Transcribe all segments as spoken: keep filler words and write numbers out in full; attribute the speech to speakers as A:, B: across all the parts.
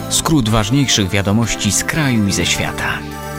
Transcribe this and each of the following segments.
A: Skrót ważniejszych wiadomości z kraju i ze świata.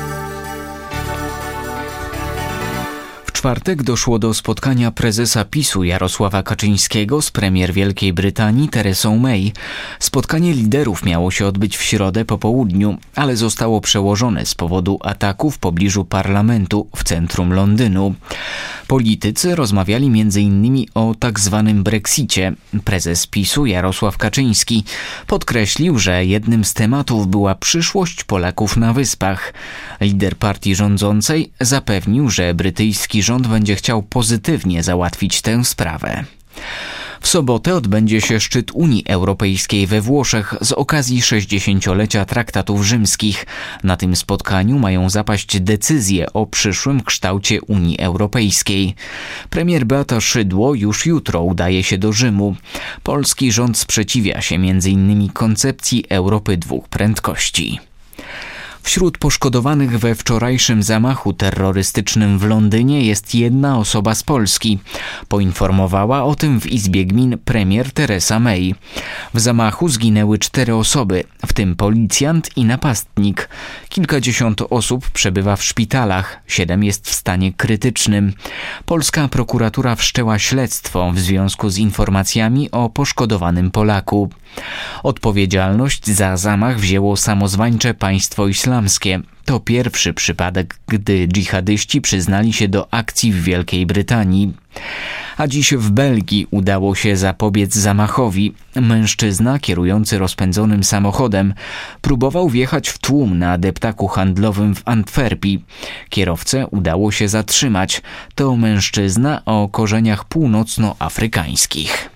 A: W czwartek doszło do spotkania prezesa PiSu Jarosława Kaczyńskiego z premier Wielkiej Brytanii Teresą May. Spotkanie liderów miało się odbyć w środę po południu, ale zostało przełożone z powodu ataku w pobliżu parlamentu w centrum Londynu. Politycy rozmawiali między innymi o tak zwanym Brexicie. Prezes PiSu Jarosław Kaczyński podkreślił, że jednym z tematów była przyszłość Polaków na Wyspach. Lider partii rządzącej zapewnił, że brytyjski rząd będzie chciał pozytywnie załatwić tę sprawę. W sobotę odbędzie się szczyt Unii Europejskiej we Włoszech z okazji sześćdziesięciolecia traktatów rzymskich. Na tym spotkaniu mają zapaść decyzje o przyszłym kształcie Unii Europejskiej. Premier Beata Szydło już jutro udaje się do Rzymu. Polski rząd sprzeciwia się między innymi koncepcji Europy dwóch prędkości. Wśród poszkodowanych we wczorajszym zamachu terrorystycznym w Londynie jest jedna osoba z Polski. Poinformowała o tym w Izbie Gmin premier Teresa May. W zamachu zginęły cztery osoby, w tym policjant i napastnik. Kilkadziesiąt osób przebywa w szpitalach, siedem jest w stanie krytycznym. Polska prokuratura wszczęła śledztwo w związku z informacjami o poszkodowanym Polaku. Odpowiedzialność za zamach wzięło samozwańcze państwo islamskie. To pierwszy przypadek, gdy dżihadyści przyznali się do akcji w Wielkiej Brytanii. A dziś w Belgii udało się zapobiec zamachowi. Mężczyzna kierujący rozpędzonym samochodem próbował wjechać w tłum na deptaku handlowym w Antwerpii. Kierowcę udało się zatrzymać. To mężczyzna o korzeniach północnoafrykańskich.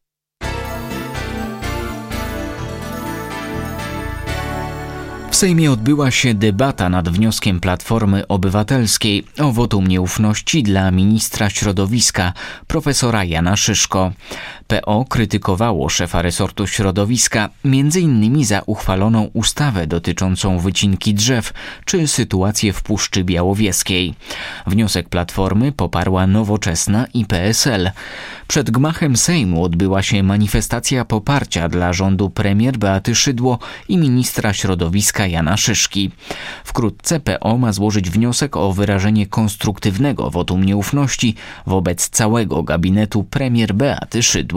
A: W Sejmie odbyła się debata nad wnioskiem Platformy Obywatelskiej o wotum nieufności dla ministra środowiska, profesora Jana Szyszko. P O krytykowało szefa resortu środowiska między innymi za uchwaloną ustawę dotyczącą wycinki drzew czy sytuację w Puszczy Białowieskiej. Wniosek Platformy poparła Nowoczesna i P S L. Przed gmachem Sejmu odbyła się manifestacja poparcia dla rządu premier Beaty Szydło i ministra środowiska Jana Szyszki. Wkrótce P O ma złożyć wniosek o wyrażenie konstruktywnego wotum nieufności wobec całego gabinetu premier Beaty Szydło.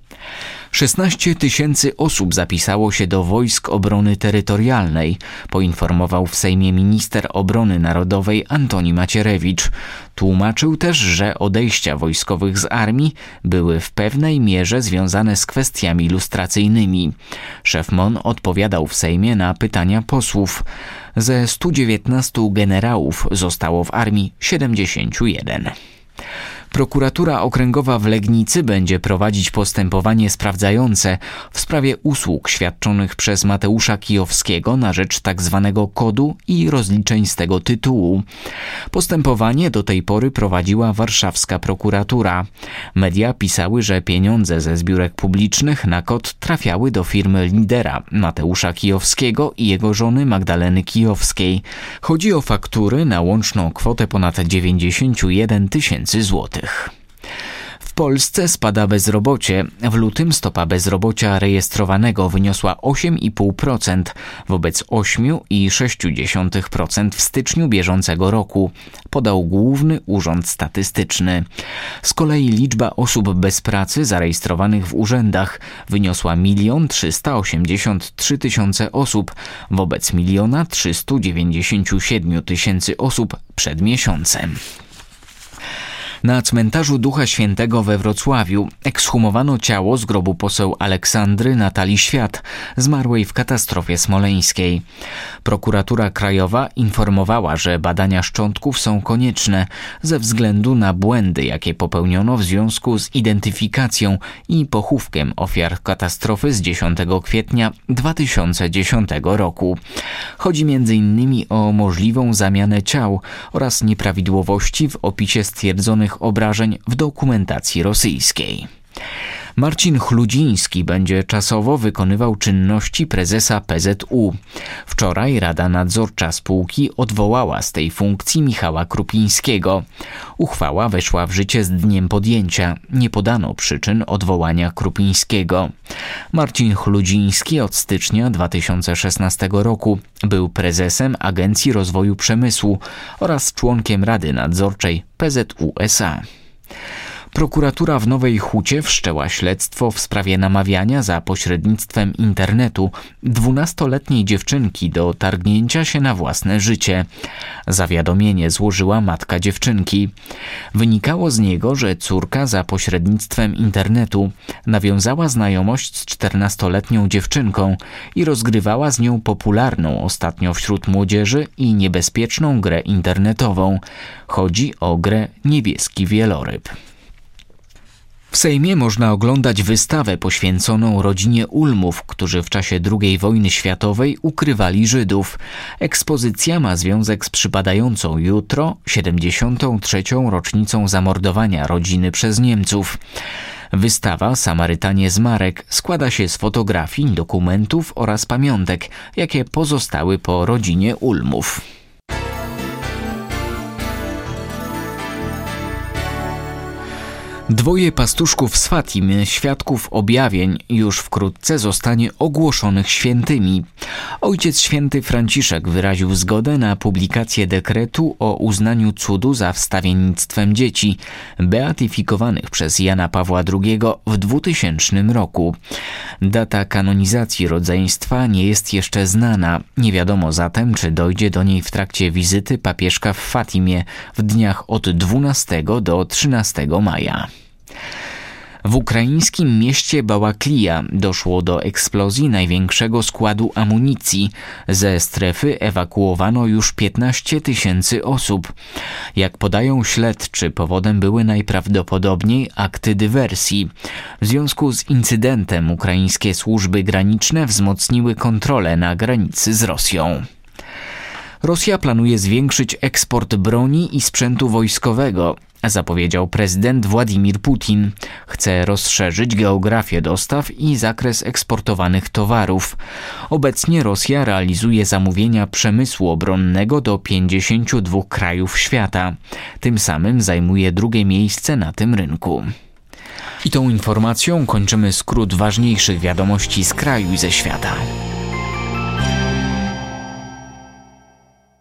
A: szesnaście tysięcy osób zapisało się do Wojsk Obrony Terytorialnej, poinformował w Sejmie minister obrony narodowej Antoni Macierewicz. Tłumaczył też, że odejścia wojskowych z armii były w pewnej mierze związane z kwestiami lustracyjnymi. Szef M O N odpowiadał w Sejmie na pytania posłów. Ze stu dziewiętnastu generałów zostało w armii siedemdziesięciu jeden. Prokuratura Okręgowa w Legnicy będzie prowadzić postępowanie sprawdzające w sprawie usług świadczonych przez Mateusza Kijowskiego na rzecz tzw. kodu i rozliczeń z tego tytułu. Postępowanie do tej pory prowadziła warszawska prokuratura. Media pisały, że pieniądze ze zbiórek publicznych na kod trafiały do firmy lidera Mateusza Kijowskiego i jego żony Magdaleny Kijowskiej. Chodzi o faktury na łączną kwotę ponad dziewięćdziesiąt jeden tysięcy złotych. W Polsce spada bezrobocie. W lutym stopa bezrobocia rejestrowanego wyniosła osiem i pół procent wobec osiem i sześć dziesiątych procent w styczniu bieżącego roku, podał Główny Urząd Statystyczny. Z kolei liczba osób bez pracy zarejestrowanych w urzędach wyniosła milion trzysta osiemdziesiąt trzy tysiące osób wobec miliona trzysta dziewięćdziesiąt siedem tysięcy osób przed miesiącem. Na cmentarzu Ducha Świętego we Wrocławiu ekshumowano ciało z grobu poseł Aleksandry Natalii Świat, zmarłej w katastrofie smoleńskiej. Prokuratura Krajowa informowała, że badania szczątków są konieczne ze względu na błędy, jakie popełniono w związku z identyfikacją i pochówkiem ofiar katastrofy z dziesiątego kwietnia dwa tysiące dziesiątego roku. Chodzi między innymi o możliwą zamianę ciał oraz nieprawidłowości w opisie stwierdzonych obrażeń w dokumentacji rosyjskiej. Marcin Chludziński będzie czasowo wykonywał czynności prezesa P Z U. Wczoraj Rada Nadzorcza spółki odwołała z tej funkcji Michała Krupińskiego. Uchwała weszła w życie z dniem podjęcia. Nie podano przyczyn odwołania Krupińskiego. Marcin Chludziński od stycznia dwa tysiące szesnastego roku był prezesem Agencji Rozwoju Przemysłu oraz członkiem Rady Nadzorczej P Z U S A. Prokuratura w Nowej Hucie wszczęła śledztwo w sprawie namawiania za pośrednictwem internetu dwunastoletniej dziewczynki do targnięcia się na własne życie. Zawiadomienie złożyła matka dziewczynki. Wynikało z niego, że córka za pośrednictwem internetu nawiązała znajomość z czternastoletnią dziewczynką i rozgrywała z nią popularną ostatnio wśród młodzieży i niebezpieczną grę internetową. Chodzi o grę Niebieski Wieloryb. W Sejmie można oglądać wystawę poświęconą rodzinie Ulmów, którzy w czasie drugiej wojny światowej ukrywali Żydów. Ekspozycja ma związek z przypadającą jutro siedemdziesiątą trzecią rocznicą zamordowania rodziny przez Niemców. Wystawa Samarytanie z Marek składa się z fotografii, dokumentów oraz pamiątek, jakie pozostały po rodzinie Ulmów. Dwoje pastuszków z Fatimy, świadków objawień, już wkrótce zostanie ogłoszonych świętymi. Ojciec święty Franciszek wyraził zgodę na publikację dekretu o uznaniu cudu za wstawiennictwem dzieci, beatyfikowanych przez Jana Pawła drugiego w dwutysięcznym roku. Data kanonizacji rodzeństwa nie jest jeszcze znana. Nie wiadomo zatem, czy dojdzie do niej w trakcie wizyty papieżka w Fatimie w dniach od dwunastego do trzynastego maja. W ukraińskim mieście Bałaklija doszło do eksplozji największego składu amunicji. Ze strefy ewakuowano już piętnaście tysięcy osób. Jak podają śledczy, powodem były najprawdopodobniej akty dywersji. W związku z incydentem ukraińskie służby graniczne wzmocniły kontrolę na granicy z Rosją. Rosja planuje zwiększyć eksport broni i sprzętu wojskowego, zapowiedział prezydent Władimir Putin. Chce rozszerzyć geografię dostaw i zakres eksportowanych towarów. Obecnie Rosja realizuje zamówienia przemysłu obronnego do pięćdziesięciu dwóch krajów świata. Tym samym zajmuje drugie miejsce na tym rynku. I tą informacją kończymy skrót ważniejszych wiadomości z kraju i ze świata.